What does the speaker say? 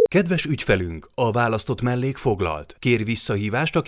Kedves ügyfelünk, a választott mellék foglalt. Kér visszahívást a